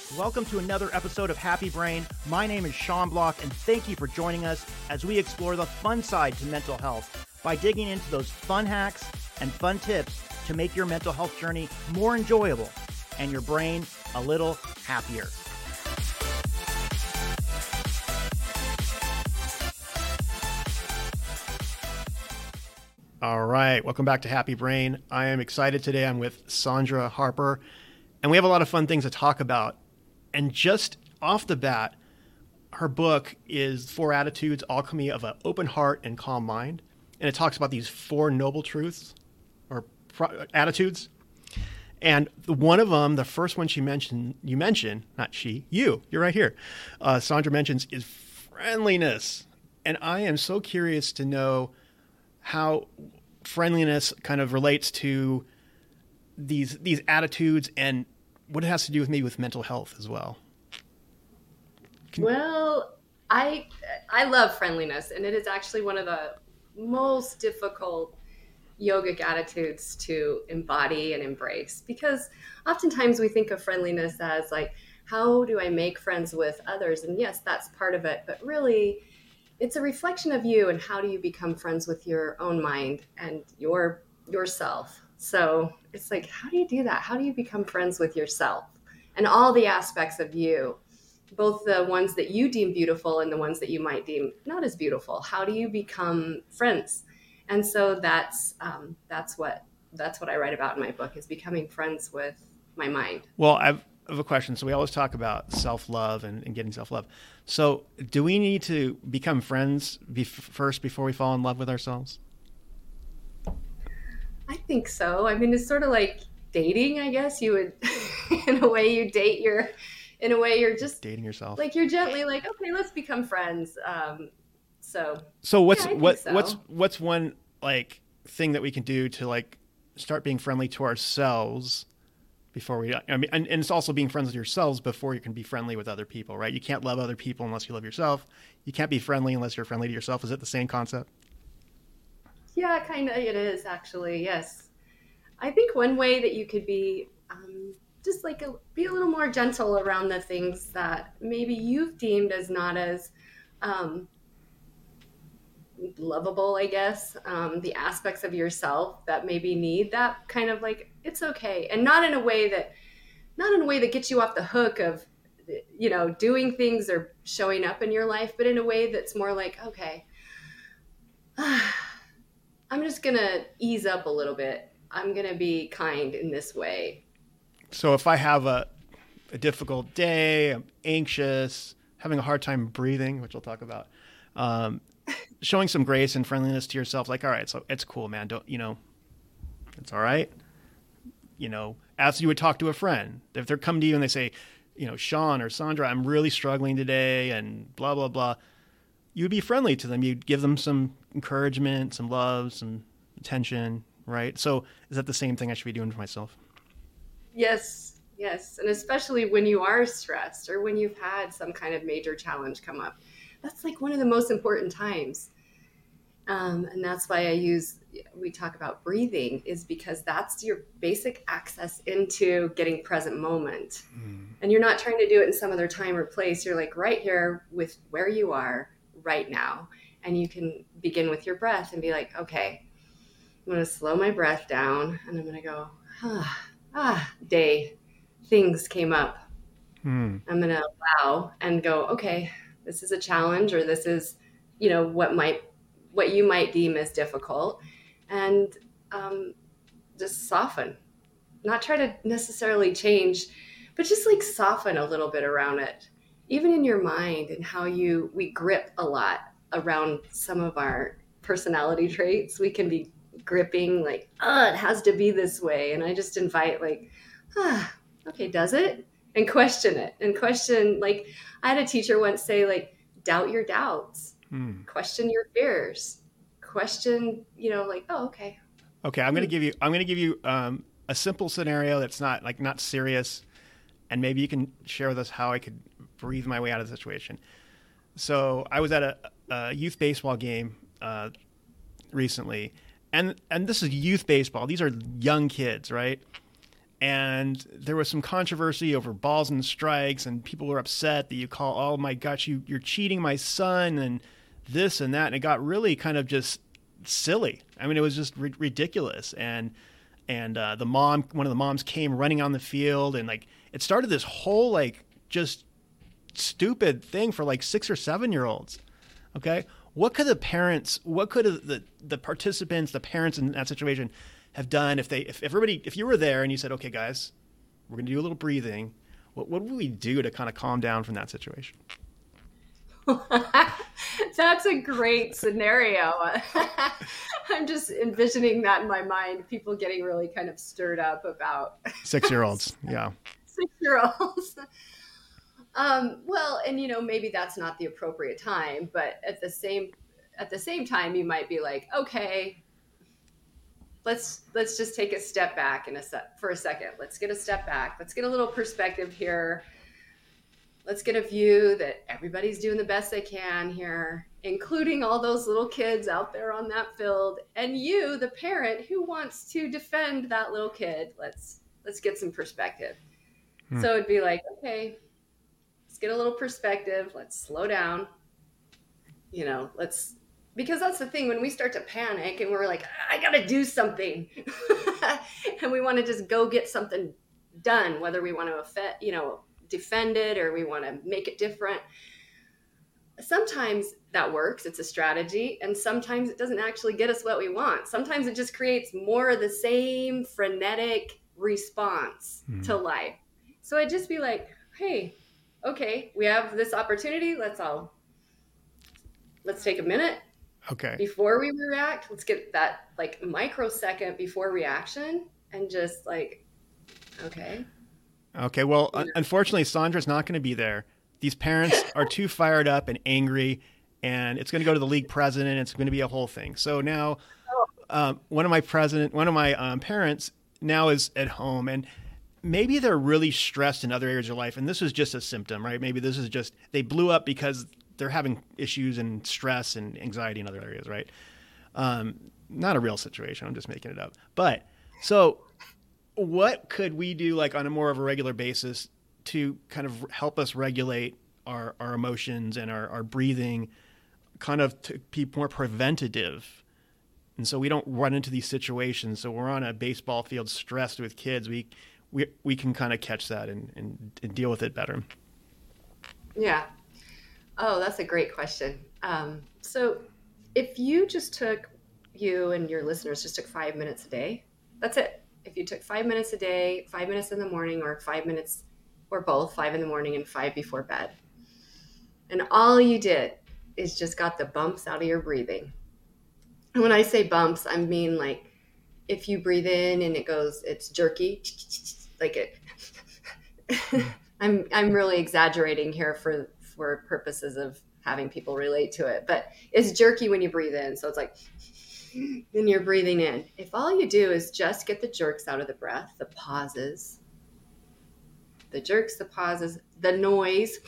Welcome to another episode of Happy Brain. My name is Sean Block, and thank you for joining us as we explore the fun side to mental health by digging into those fun hacks and fun tips to make your mental health journey more enjoyable and your brain a little happier. All right, welcome back to Happy Brain. I am excited today. I'm with Sandra Harper, and we have a lot of fun things to talk about. And just off the bat, her book is 4 Attitudes, Alchemy of an Open Heart and Calm Mind. And it talks about these 4 noble truths or attitudes. And one of them, the first one you mentioned, not she, you're right here. Sandra mentions is friendliness. And I am so curious to know how friendliness kind of relates to these attitudes and what it has to do with maybe with mental health as well. Well, I love friendliness, and it is actually one of the most difficult yogic attitudes to embody and embrace, because oftentimes we think of friendliness as like, how do I make friends with others? And yes, that's part of it, but really it's a reflection of you and how do you become friends with your own mind and yourself. So it's like, how do you do that? How do you become friends with yourself and all the aspects of you, both the ones that you deem beautiful and the ones that you might deem not as beautiful? How do you become friends? And so that's what I write about in my book, is becoming friends with my mind. Well, I have a question. So we always talk about self-love and getting self-love. So do we need to become friends first before we fall in love with ourselves? I think so. I mean, it's sort of like dating, I guess. You would, in a way, you date in a way you're just dating yourself. Like you're gently like, okay, let's become friends. So what's one like thing that we can do to like start being friendly to ourselves before we, I mean, and it's also being friends with yourselves before you can be friendly with other people, right? You can't love other people unless you love yourself. You can't be friendly unless you're friendly to yourself. Is it the same concept? Yeah, kind of. It is actually. Yes. I think one way that you could be just like be a little more gentle around the things that maybe you've deemed as not as lovable, I guess, the aspects of yourself that maybe need that kind of like, it's okay. And not in a way that gets you off the hook of, doing things or showing up in your life, but in a way that's more like, okay, I'm just going to ease up a little bit. I'm going to be kind in this way. So if I have a difficult day, I'm anxious, having a hard time breathing, which we'll talk about, showing some grace and friendliness to yourself, like, all right, so it's cool, man. It's all right. As you would talk to a friend, if they're coming to you and they say, Sean or Sandra, I'm really struggling today and blah, blah, blah. You'd be friendly to them. You'd give them some encouragement, some love, some attention, right? So is that the same thing I should be doing for myself? Yes. And especially when you are stressed or when you've had some kind of major challenge come up, that's like one of the most important times. And that's why we talk about breathing, is because that's your basic access into getting present moment. And you're not trying to do it in some other time or place. You're like right here with where you are right now. And you can begin with your breath and be like, okay, I'm going to slow my breath down and I'm going to go, day, things came up. I'm going to allow and go, okay, this is a challenge, or this is, what you might deem as difficult, and just soften, not try to necessarily change, but just like soften a little bit around it, even in your mind, and how we grip a lot around some of our personality traits. We can be gripping like, it has to be this way. And I just invite like, okay, does it? And question it, and question, like I had a teacher once say, like, doubt your doubts, question your fears, question, like, oh, okay. Okay. I'm going to give you a simple scenario that's not serious. And maybe you can share with us how I could breathe my way out of the situation. So I was at a youth baseball game recently, and this is youth baseball. These are young kids, right? And there was some controversy over balls and strikes, and people were upset that you call, oh my gosh, you're cheating my son, and this and that. And it got really kind of just silly. I mean, it was just ridiculous. And the mom, one of the moms came running on the field, and like it started this whole like just stupid thing for like 6 or 7 year olds. Okay. What could the parents, what could the participants, the parents in that situation have done if you were there and you said, okay, guys, we're going to do a little breathing. What would we do to kind of calm down from that situation? That's a great scenario. I'm just envisioning that in my mind, people getting really kind of stirred up about 6-year-olds. Yeah. 6-year-olds. Well, and maybe that's not the appropriate time, but at the same time, you might be like, okay, let's just take a step back for a second. Let's get a step back. Let's get a little perspective here. Let's get a view that everybody's doing the best they can here, including all those little kids out there on that field, and you, the parent who wants to defend that little kid. Let's get some perspective. So it'd be like, okay, let's get a little perspective. Let's slow down. Because that's the thing, when we start to panic and we're like, I got to do something, and we want to just go get something done, whether we want to defend it or we want to make it different. Sometimes that works. It's a strategy. And sometimes it doesn't actually get us what we want. Sometimes it just creates more of the same frenetic response to life. So I'd just be like, hey, okay, we have this opportunity. Let's take a minute. Okay. Before we react, let's get that like microsecond before reaction and just like, okay. Okay. Well, unfortunately, Sandra's not going to be there. These parents are too fired up and angry, and it's going to go to the league president. It's going to be a whole thing. So now one of my parents now is at home, and maybe they're really stressed in other areas of life. And this is just a symptom, right? Maybe this is just, they blew up because they're having issues and stress and anxiety in other areas, right? Not a real situation. I'm just making it up. But so what could we do like on a more of a regular basis to kind of help us regulate our emotions and our breathing, kind of to be more preventative? And so we don't run into these situations. So we're on a baseball field stressed with kids. We can kind of catch that and deal with it better. Yeah. Oh, that's a great question. So if you and your listeners just took 5 minutes a day, that's it. If you took 5 minutes a day, 5 minutes in the morning, or 5 minutes, or both, 5 in the morning and 5 before bed, and all you did is just got the bumps out of your breathing. And when I say bumps, I mean like if you breathe in and it's jerky, like it. I'm really exaggerating here for purposes of having people relate to it, but it's jerky when you breathe in. So it's like, then you're breathing in. If all you do is just get the jerks out of the breath, the pauses, the jerks, the pauses, the noise.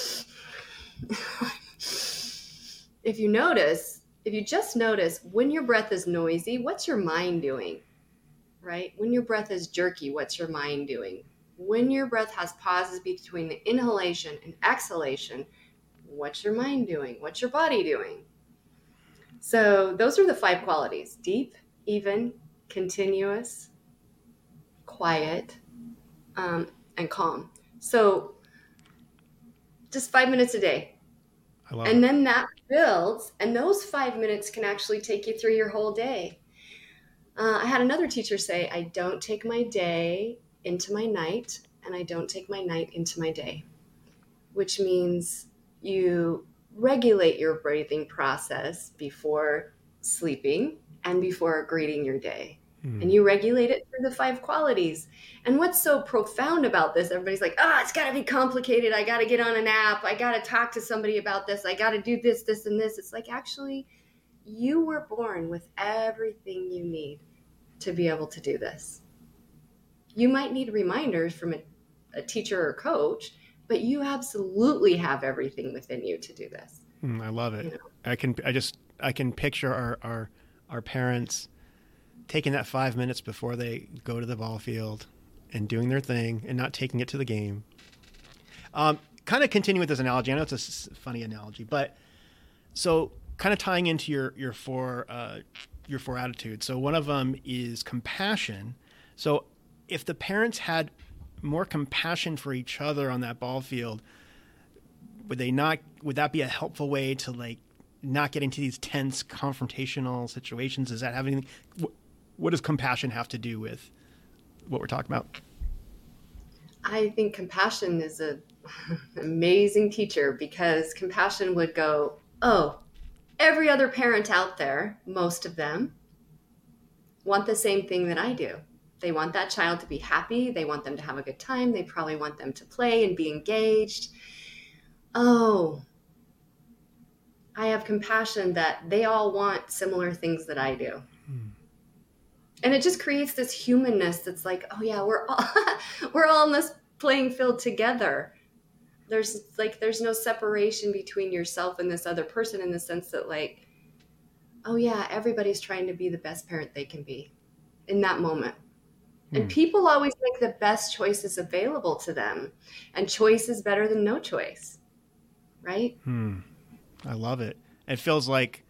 If you just notice when your breath is noisy, what's your mind doing, right? When your breath is jerky, what's your mind doing? When your breath has pauses between the inhalation and exhalation, what's your mind doing? What's your body doing? So those are the 5 qualities: deep, even, continuous, quiet, and calm. So just 5 minutes a day. I love and it. Then that builds, and those 5 minutes can actually take you through your whole day. I had another teacher say, I don't take my day into my night, and I don't take my night into my day, which means you regulate your breathing process before sleeping and before greeting your day. And you regulate it through the 5 qualities. And what's so profound about this, everybody's like, it's got to be complicated. I got to get on an app. I got to talk to somebody about this. I got to do this, this, and this. It's like, actually, you were born with everything you need to be able to do this. You might need reminders from a teacher or coach, but you absolutely have everything within you to do this. I love it. I can picture our parents taking that 5 minutes before they go to the ball field, and doing their thing and not taking it to the game. Kind of continue with this analogy. I know it's a funny analogy, but so kind of tying into your four attitudes. So one of them is compassion. So if the parents had more compassion for each other on that ball field, would that be a helpful way to like not get into these tense confrontational situations? Is that having, what does compassion have to do with what we're talking about? I think compassion is an amazing teacher, because compassion would go, oh, every other parent out there, most of them, want the same thing that I do. They want that child to be happy. They want them to have a good time. They probably want them to play and be engaged. Oh, I have compassion that they all want similar things that I do. And it just creates this humanness that's like, oh yeah, we're all on this playing field together. There's no separation between yourself and this other person, in the sense that like, oh yeah, everybody's trying to be the best parent they can be in that moment. And people always make the best choices available to them. And choice is better than no choice. Right? I love it. It feels like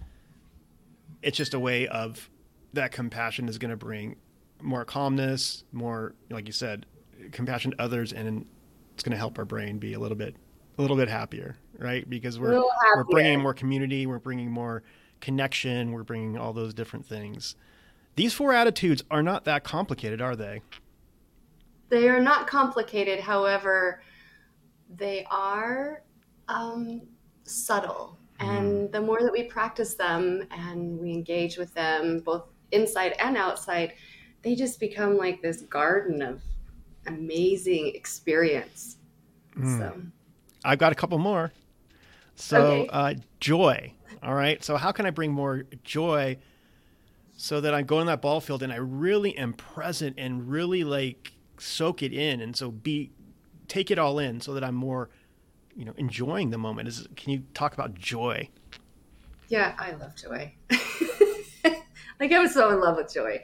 it's just a way of that compassion is going to bring more calmness, more, like you said, compassion to others, and it's going to help our brain be a little bit happier, right? Because we're bringing more community, we're bringing more connection, we're bringing all those different things. These four attitudes are not that complicated, are they? They are not complicated. However, they are subtle. And the more that we practice them and we engage with them, both inside and outside, they just become like this garden of amazing experience. So I've got a couple more. So joy. All right. So how can I bring more joy so that I go on that ball field and I really am present and really like soak it in, and so take it all in, so that I'm more, enjoying the moment. Can you talk about joy? Yeah, I love joy. Like, I'm so in love with joy.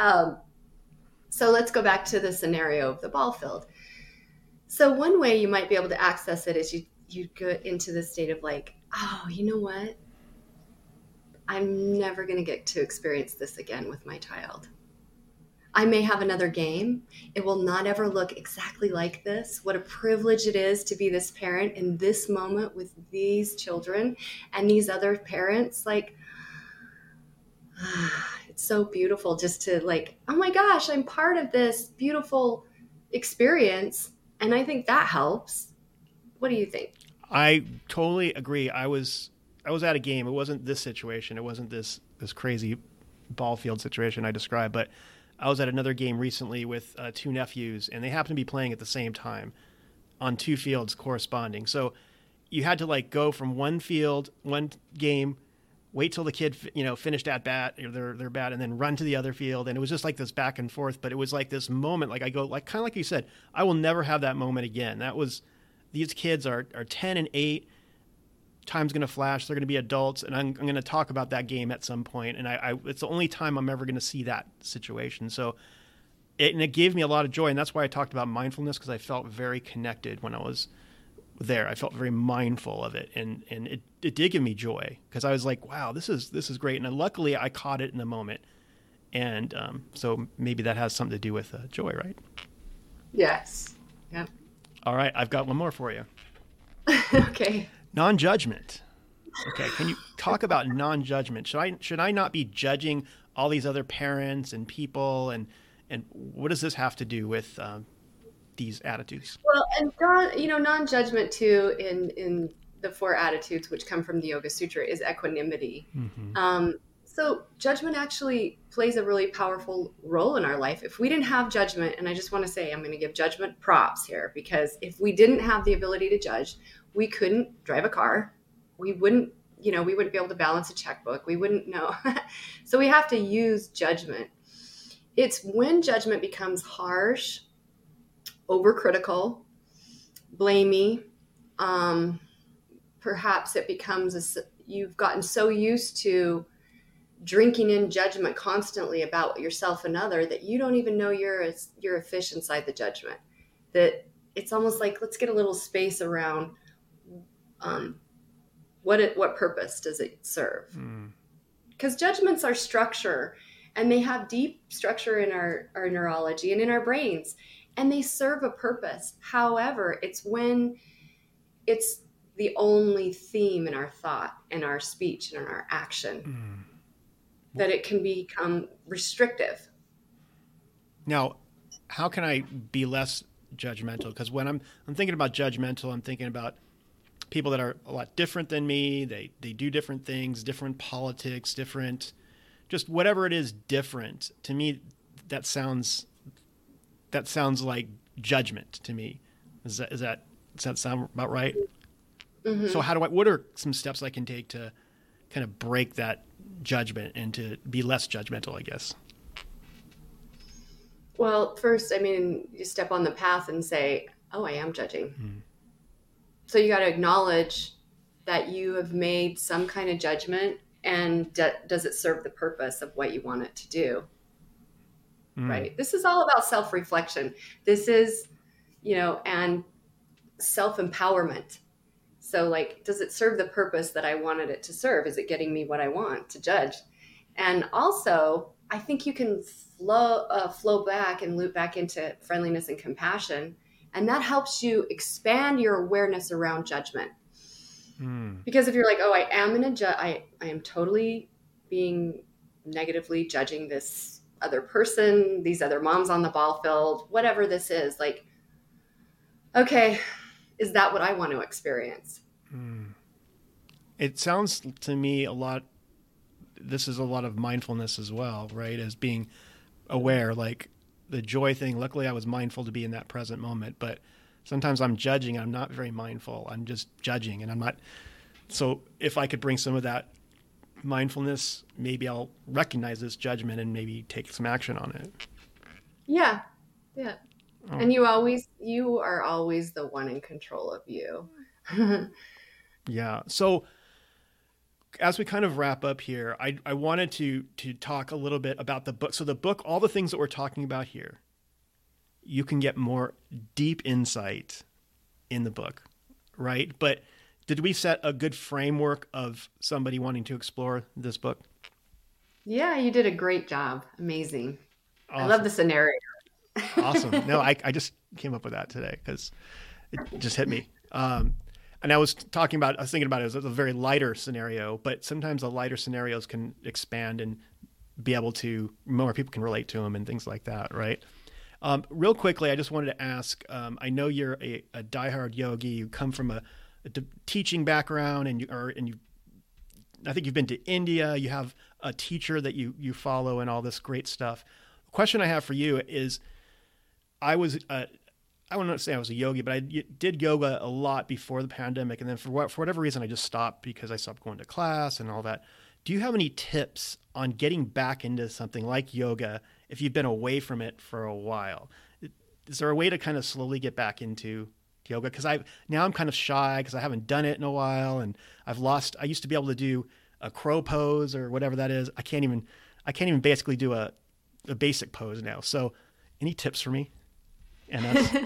So let's go back to the scenario of the ball field. So one way you might be able to access it is you go into the state of like, oh, you know what? I'm never going to get to experience this again with my child. I may have another game. It will not ever look exactly like this. What a privilege it is to be this parent in this moment with these children and these other parents. Like, it's so beautiful just to like, oh my gosh, I'm part of this beautiful experience. And I think that helps. What do you think? I totally agree. I was at a game. It wasn't this situation. It wasn't this crazy ball field situation I described, but I was at another game recently with two nephews, and they happened to be playing at the same time on two fields corresponding. So you had to like go from one field, one game, wait till the kid finished at bat or their bat, and then run to the other field. And it was just like this back and forth. But it was like this moment, like I go, like kind of like you said, I will never have that moment again. These kids are 10 and 8. Time's going to flash. They're going to be adults, and I'm going to talk about that game at some point. And it's the only time I'm ever going to see that situation. So it gave me a lot of joy. And that's why I talked about mindfulness, because I felt very connected when I was there. I felt very mindful of it. And it did give me joy, because I was like, wow, this is great. And luckily I caught it in the moment. And so maybe that has something to do with joy, right? Yes. Yep. All right. I've got one more for you. Okay. Non-judgment. Okay, can you talk about non-judgment? Should I not be judging all these other parents and people, and what does this have to do with these attitudes? Well, and non-judgment too in the four attitudes which come from the Yoga Sutra is equanimity. So judgment actually plays a really powerful role in our life. If we didn't have judgment, and I just want to say I'm going to give judgment props here, because if we didn't have the ability to judge, we couldn't drive a car. We wouldn't be able to balance a checkbook. We wouldn't know. So we have to use judgment. It's when judgment becomes harsh, overcritical, blamey. Perhaps it becomes you've gotten so used to drinking in judgment constantly about yourself and other, that you don't even know you're a fish inside the judgment. That it's almost like, let's get a little space around what purpose does it serve? Because judgments are structure, and they have deep structure in our neurology and in our brains, and they serve a purpose. However, it's when it's the only theme in our thought and our speech and in our action that it can become restrictive. Now, how can I be less judgmental? Because when I'm thinking about judgmental, I'm thinking about people that are a lot different than me. They do different things, different politics, different, just whatever it is, different. To me, that sounds like judgment to me. Does that sound about right? Mm-hmm. So what are some steps I can take to kind of break that judgment and to be less judgmental, I guess? Well, first, you step on the path and say, oh, I am judging. So you got to acknowledge that you have made some kind of judgment, and does it serve the purpose of what you want it to do? Right. This is all about self-reflection. This is, and self-empowerment. So like, does it serve the purpose that I wanted it to serve? Is it getting me what I want to judge? And also, I think you can flow back and loop back into friendliness and compassion. And that helps you expand your awareness around judgment. Because if you're like, oh, I am totally being negatively judging this other person, these other moms on the ball field, whatever this is, like, okay, is that what I want to experience? It sounds to me this is a lot of mindfulness as well, right? As being aware, like the joy thing. Luckily, I was mindful to be in that present moment, but sometimes I'm judging. I'm not very mindful. I'm just judging, and I'm not. So if I could bring some of that mindfulness, maybe I'll recognize this judgment and maybe take some action on it. Yeah. Oh. And you are always the one in control of you. Yeah. So as we kind of wrap up here, I wanted to talk a little bit about the book. So the book, all the things that we're talking about here, you can get more deep insight in the book, right? But did we set a good framework of somebody wanting to explore this book? Yeah, you did a great job. Amazing. Awesome. I love the scenario. Awesome. No, I just came up with that today because it just hit me. And I was thinking about it as a very lighter scenario, but sometimes the lighter scenarios can expand and be able to, more people can relate to them and things like that, right? Real quickly, I just wanted to ask, I know you're a diehard yogi. You come from a teaching background, and I think you've been to India. You have a teacher that you follow and all this great stuff. The question I have for you is, I wouldn't say I was a yogi, but I did yoga a lot before the pandemic. And then for whatever reason, I just stopped because I stopped going to class and all that. Do you have any tips on getting back into something like yoga if you've been away from it for a while? Is there a way to kind of slowly get back into yoga? Because now I'm kind of shy because I haven't done it in a while, and I used to be able to do a crow pose or whatever that is. I can't even basically do a basic pose now. So any tips for me? And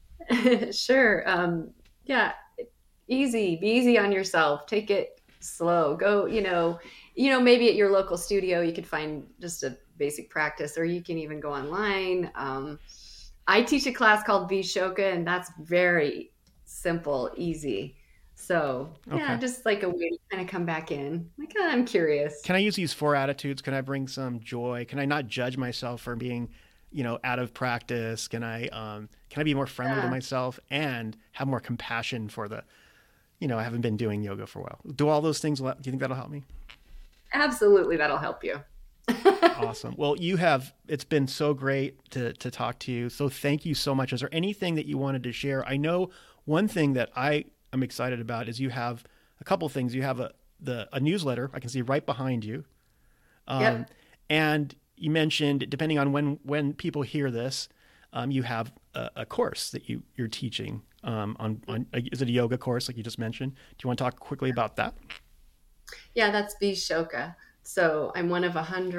sure. Yeah. Be easy on yourself. Take it slow. Go, maybe at your local studio, you could find just a basic practice, or you can even go online. I teach a class called Vishoka, and that's very simple, easy. So yeah, okay. Just like a way to kind of come back in. Like, I'm curious. Can I use these 4 attitudes? Can I bring some joy? Can I not judge myself for being out of practice? Can I be more friendly to myself and have more compassion for I haven't been doing yoga for a while. Do all those things, do you think that'll help me? Absolutely. That'll help you. Awesome. Well, it's been so great to talk to you. So thank you so much. Is there anything that you wanted to share? I know one thing that I am excited about is you have a couple things. You have a newsletter I can see right behind you. Yep. And you mentioned, depending on when people hear this, you have a course that you're teaching is it a yoga course like you just mentioned? Do you want to talk quickly about that? Yeah, that's Vishoka. So I'm one of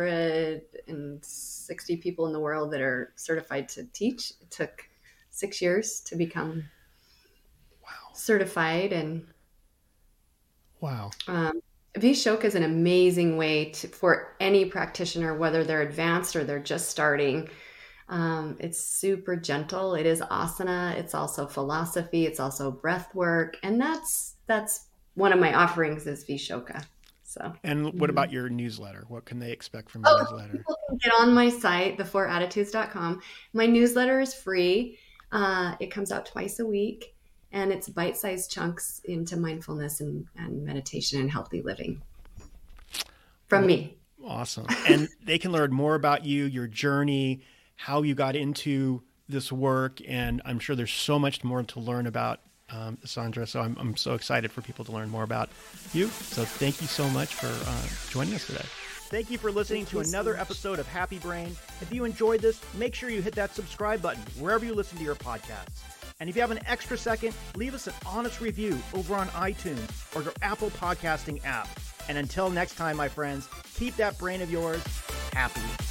160 people in the world that are certified to teach. It took 6 years to become certified. And Wow. Vishoka is an amazing way for any practitioner, whether they're advanced or they're just starting. It's super gentle. It is asana. It's also philosophy. It's also breath work. And that's one of my offerings is Vishoka. So. And what about your newsletter? What can they expect from your newsletter? People can get on my site, the4attitudes.com. My newsletter is free. It comes out twice a week, and it's bite-sized chunks into mindfulness and meditation and healthy living from me. Awesome. And they can learn more about you, your journey, how you got into this work. And I'm sure there's so much more to learn about, Sandra. So I'm so excited for people to learn more about you. So thank you so much for joining us today. Thank you for listening to another episode of Happy Brain. If you enjoyed this, make sure you hit that subscribe button wherever you listen to your podcasts. And if you have an extra second, leave us an honest review over on iTunes or your Apple podcasting app. And until next time, my friends, keep that brain of yours happy.